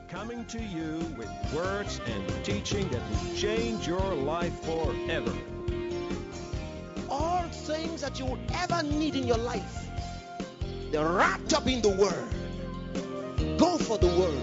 coming to you with words and teaching that will change your life forever. All things that you will ever need in your life, they're wrapped up in the Word. Go for the Word.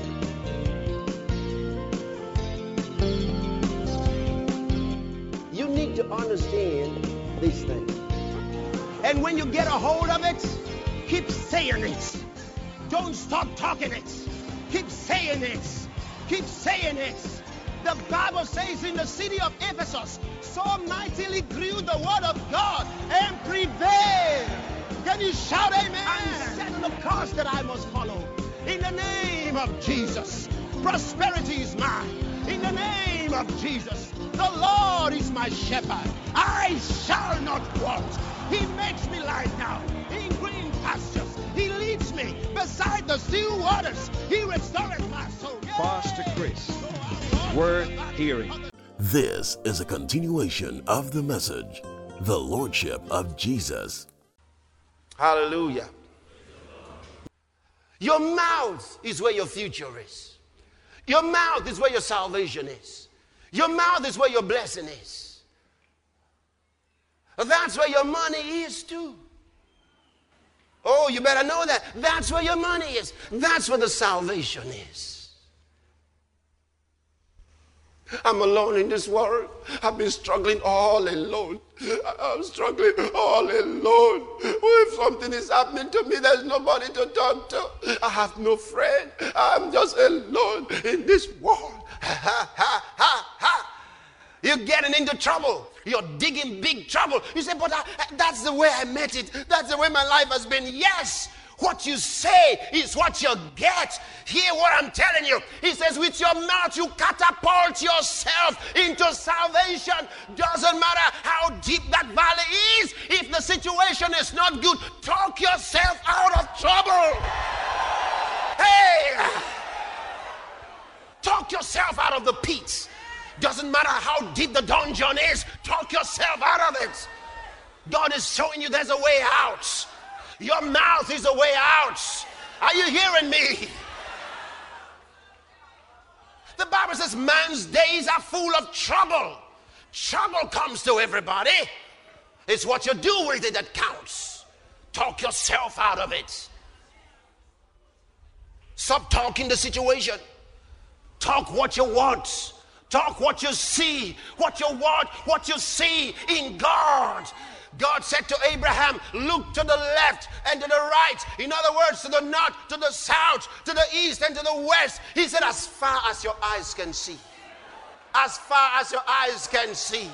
You need to understand these things. And when you get a hold of it, keep saying it. Don't stop talking it. Keep saying it. Keep saying it. The Bible says in the city of Ephesus, so mightily grew the word of God and prevailed. Can you shout amen? And set the course that I must follow. In the name of Jesus, prosperity is mine. In the name of Jesus, the Lord is my shepherd. I shall not want. He makes me lie down in green pastures. He leads me beside the still waters. He restores my soul. Pastor Chris, worth hearing. This is a continuation of the message, the Lordship of Jesus. Hallelujah. Your mouth is where your future is. Your mouth is where your salvation is. Your mouth is where your blessing is. That's where your money is too. Oh, you better know that. That's where your money is. That's where the salvation is. I'm alone in this world. I've been struggling all alone. I'm struggling all alone. If something is happening to me, there's nobody to talk to. I have no friend. I'm just alone in this world. Ha, ha, ha, ha. You're getting into trouble. You're digging big trouble. You say, but that's the way I met it. That's the way my life has been. Yes. What you say is what you get. Hear what I'm telling you. He says, with your mouth you catapult yourself into salvation. Doesn't matter how deep that valley is. If the situation is not good, talk yourself out of trouble. Hey! Talk yourself out of the pit. Doesn't matter how deep the dungeon is. Talk yourself out of it. God is showing you there's a way out. Your mouth is a way out. Are you hearing me? The Bible says man's days are full of trouble. Trouble comes to everybody. It's what you do with it that counts. Talk yourself out of it. Stop talking the situation. Talk what you want. Talk what you see. What you want, what you see in God. God said to Abraham, look to the left and to the right. In other words, to the north, to the south, to the east and to the west. He said, as far as your eyes can see. As far as your eyes can see.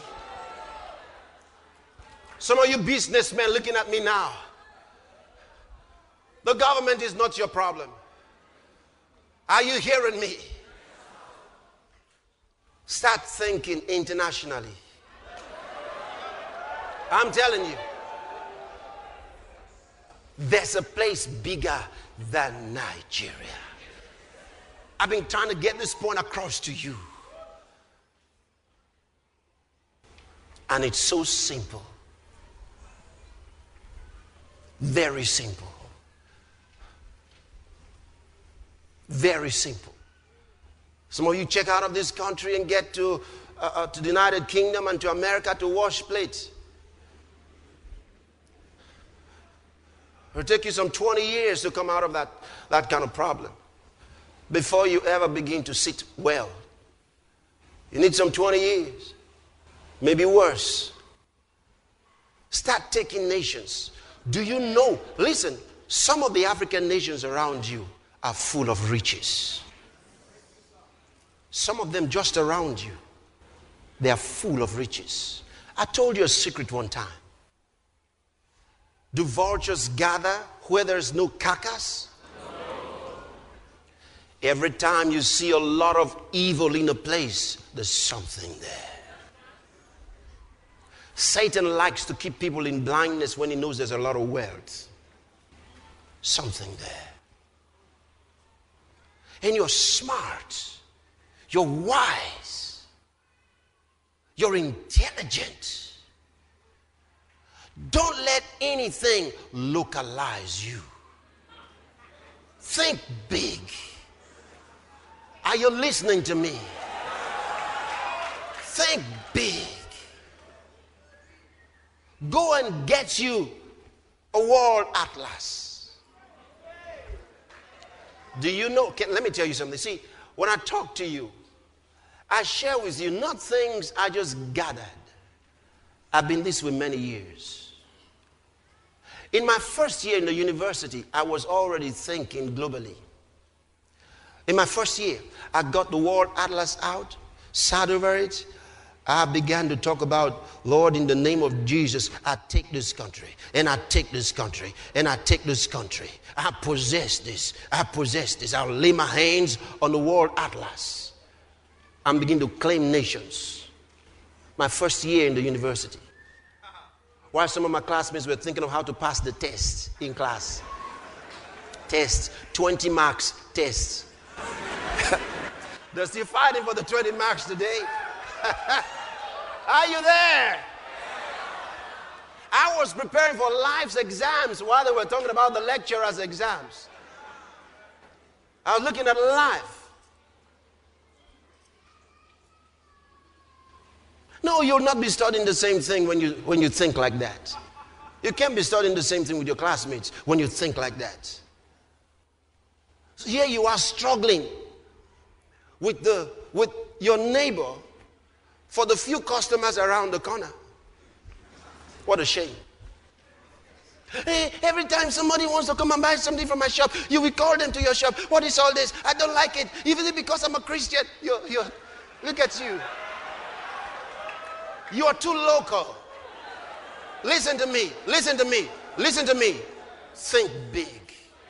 Some of you businessmen looking at me now. The government is not your problem. Are you hearing me? Start thinking internationally. I'm telling you, there's a place bigger than Nigeria. I've been trying to get this point across to you. And it's so simple. Very simple. Very simple. Some of you check out of this country and get to the United Kingdom and to America to wash plates. It'll take you some 20 years to come out of that kind of problem before you ever begin to sit well. You need some 20 years, maybe worse. Start taking nations. Do you know, listen, some of the African nations around you are full of riches. Some of them just around you, they are full of riches. I told you a secret one time. Do vultures gather where there's no carcass? No. Every time you see a lot of evil in a place, there's something there. Satan likes to keep people in blindness when he knows there's a lot of wealth. Something there. And you're smart. You're wise. You're intelligent. Don't let anything localize you. Think big. Are you listening to me? Think big. Go and get you a world atlas. Do you know? Let me tell you something. See, when I talk to you, I share with you not things I just gathered. I've been this way many years. In my first year in the university, I was already thinking globally. In my first year, I got the World Atlas out, sat over it. I began to talk about, Lord, in the name of Jesus, I take this country, and I take this country, and I take this country. I possess this. I possess this. I'll lay my hands on the World Atlas and begin to claim nations. My first year in the university. While some of my classmates were thinking of how to pass the test in class. Test, 20 marks test. They're still fighting for the 20 marks today. Are you there? I was preparing for life's exams while they were talking about the lecturer's exams. I was looking at life. No, you'll not be studying the same thing when you think like that. You can't be studying the same thing with your classmates when you think like that. So here you are struggling with your neighbor for the few customers around the corner. What a shame. Hey, every time somebody wants to come and buy something from my shop, you will call them to your shop. What is all this? I don't like it. Even because I'm a Christian, look at you. You are too local. Listen to me. Listen to me. Listen to me. Think big.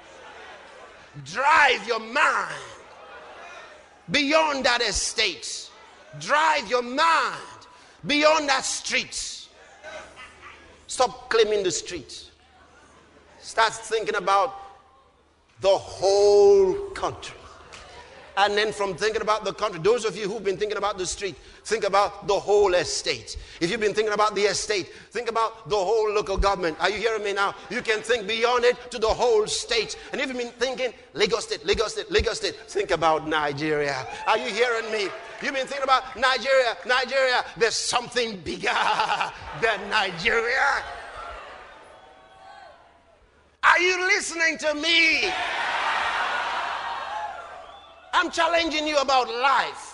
Drive your mind beyond that estate. Drive your mind beyond that street. Stop claiming the street. Start thinking about the whole country. And then from thinking about the country, those of you who've been thinking about the street, think about the whole estate. If you've been thinking about the estate, think about the whole local government. Are you hearing me now? You can think beyond it to the whole state. And if you've been thinking Lagos State, Lagos State, Lagos State, think about Nigeria. Are you hearing me? You've been thinking about Nigeria, Nigeria. There's something bigger than Nigeria. Are you listening to me? I'm challenging you about life.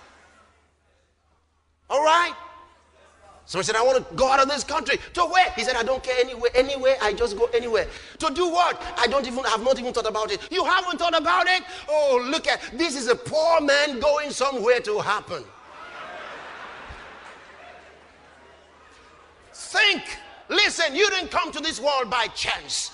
All right? Somebody said, I want to go out of this country. To where? He said, I don't care anywhere. Anywhere, I just go anywhere. To do what? I have not even thought about it. You haven't thought about it? Oh, look at, this is a poor man going somewhere to happen. Think. Listen, you didn't come to this world by chance.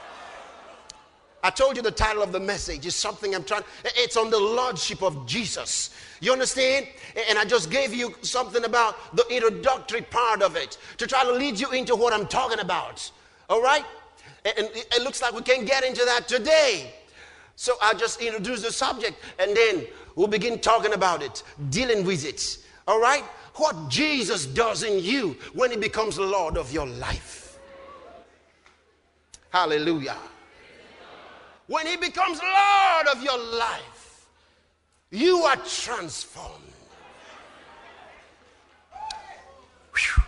I told you the title of the message is something it's on the Lordship of Jesus. You understand? And I just gave you something about the introductory part of it to try to lead you into what I'm talking about. All right? And it looks like we can get into that today. So I'll just introduce the subject and then we'll begin talking about it, dealing with it. All right? What Jesus does in you when he becomes Lord of your life. Hallelujah. When he becomes Lord of your life, you are transformed. Whew.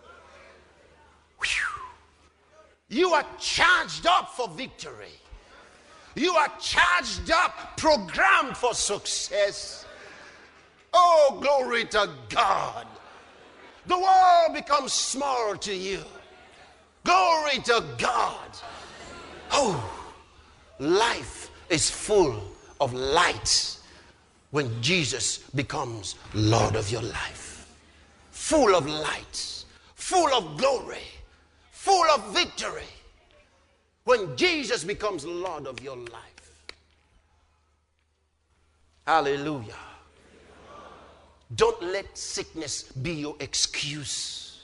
Whew. You are charged up for victory. You are charged up, programmed for success. Oh, glory to God. The world becomes small to you. Glory to God. Oh. Life is full of light when Jesus becomes Lord of your life. Full of light, full of glory, full of victory when Jesus becomes Lord of your life. Hallelujah. Don't let sickness be your excuse.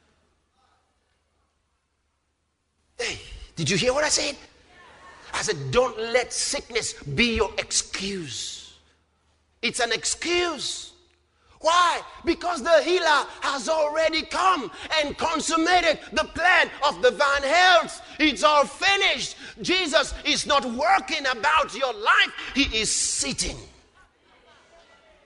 Hey, did you hear what I said? I said, don't let sickness be your excuse. It's an excuse. Why? Because the healer has already come and consummated the plan of divine health. It's all finished. Jesus is not working about your life. He is sitting.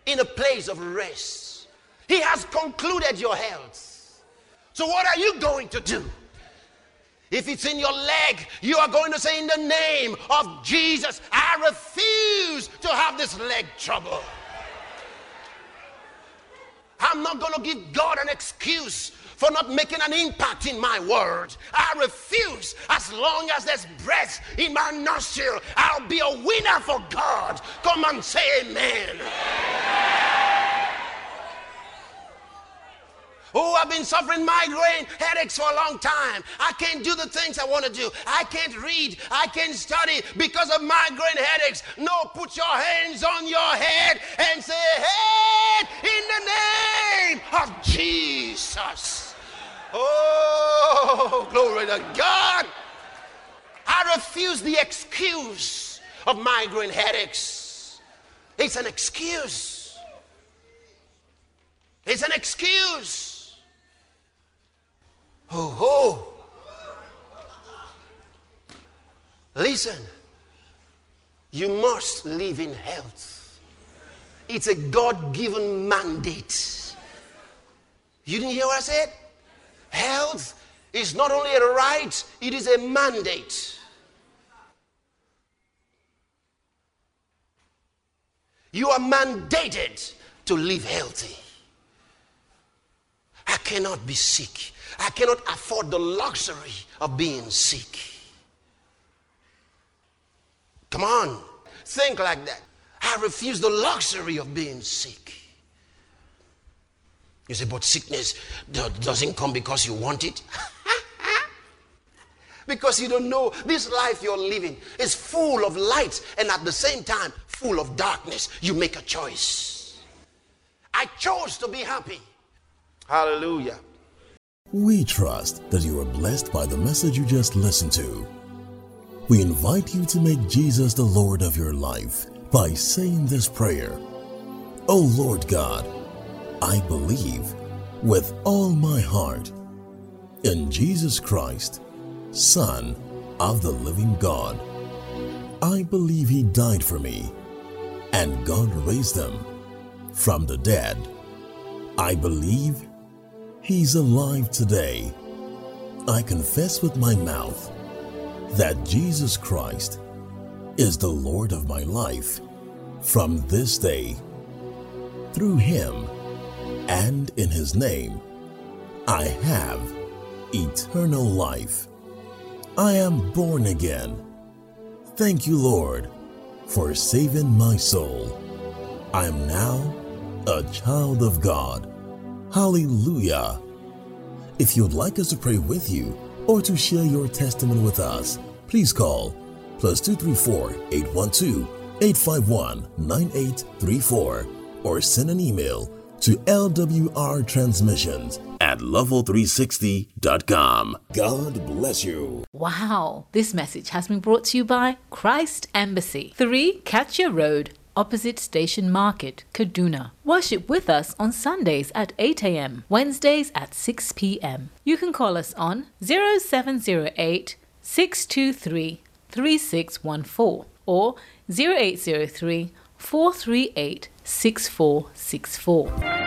in a place of rest. He has concluded your health. So what are you going to do? If it's in your leg, you are going to say, in the name of Jesus, I refuse to have this leg trouble. I'm not going to give God an excuse for not making an impact in my word. I refuse. As long as there's breath in my nostril, I'll be a winner for God. Come and say amen. Oh, I've been suffering migraine headaches for a long time. I can't do the things I want to do. I can't read. I can't study because of migraine headaches. No, put your hands on your head and say, head in the name of Jesus. Oh, glory to God. I refuse the excuse of migraine headaches. It's an excuse. It's an excuse. Oh. Listen, you must live in health. It's a God-given mandate. You didn't hear what I said? Health is not only a right, it is a mandate. You are mandated to live healthy. I cannot be sick. I cannot afford the luxury of being sick. Come on, think like that. I refuse the luxury of being sick. You say, but sickness doesn't come because you want it. Because you don't know this life you're living is full of light and at the same time full of darkness. You make a choice. I chose to be happy. Hallelujah. We trust that you are blessed by the message you just listened to. We invite you to make Jesus the Lord of your life by saying this prayer. Oh Lord God, I believe with all my heart in Jesus Christ, Son of the living God. I believe He died for me and God raised Him from the dead. I believe He's alive today. I confess with my mouth that Jesus Christ is the Lord of my life from this day. Through Him and in His name, I have eternal life. I am born again. Thank you, Lord, for saving my soul. I am now a child of God. Hallelujah. If you'd like us to pray with you or to share your testimony with us, please call +234 812 851 9834 or send an email to lwrtransmissions@level360.com. God bless you. Wow. This message has been brought to you by Christ Embassy, 3 Katya Road, opposite Station Market, Kaduna. Worship with us on Sundays at 8 a.m., Wednesdays at 6 p.m. You can call us on 0708 623 3614 or 0803 438 6464.